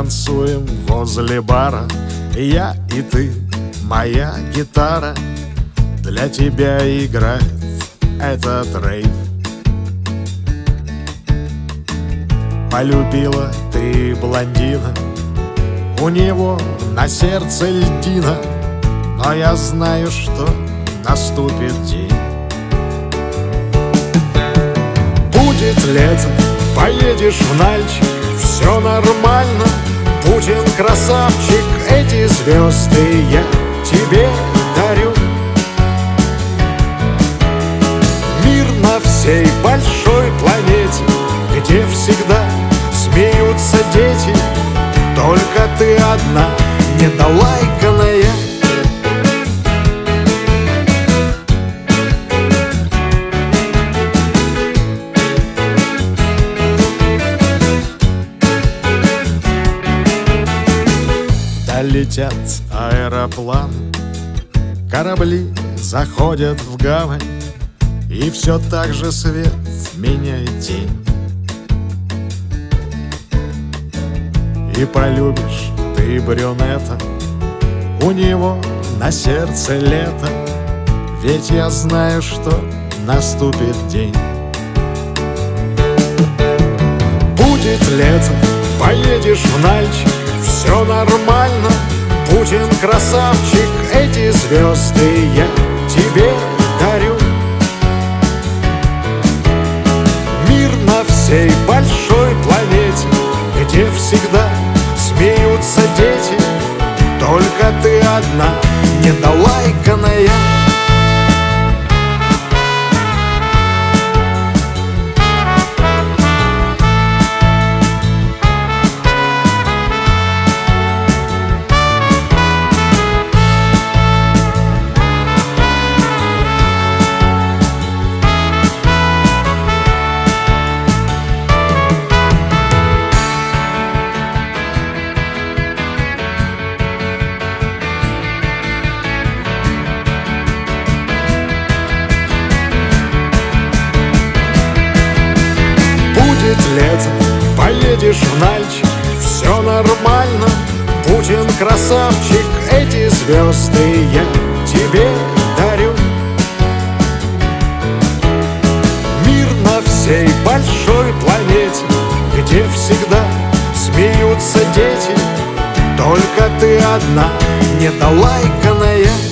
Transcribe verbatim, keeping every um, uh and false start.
танцуем возле бара. Я и ты, моя гитара, для тебя играет этот рейв. Полюбила ты блондина, у него на сердце льдина, но я знаю, что наступит день. Будет лето, поедешь в Нальчик, все нормально. Путин красавчик, эти звезды я тебе дарю. Мир на всей большой планете, где всегда смеются дети, только ты одна недолайканная. Летят аэропланы, корабли заходят в гавань, и все так же свет меняет день. И полюбишь ты брюнета, у него на сердце лето, ведь я знаю, что наступит день. Будет лето, поедешь в Нальчик, все нормально. Путин красавчик, эти звезды я тебе дарю. Мир на всей большой планете, где всегда смеются дети, только ты одна недолайканная. Будет лето, поедешь в Нальчик, все нормально. Путин красавчик, эти звезды я тебе дарю. Мир на всей большой планете, где всегда смеются дети, только ты одна недолайканная.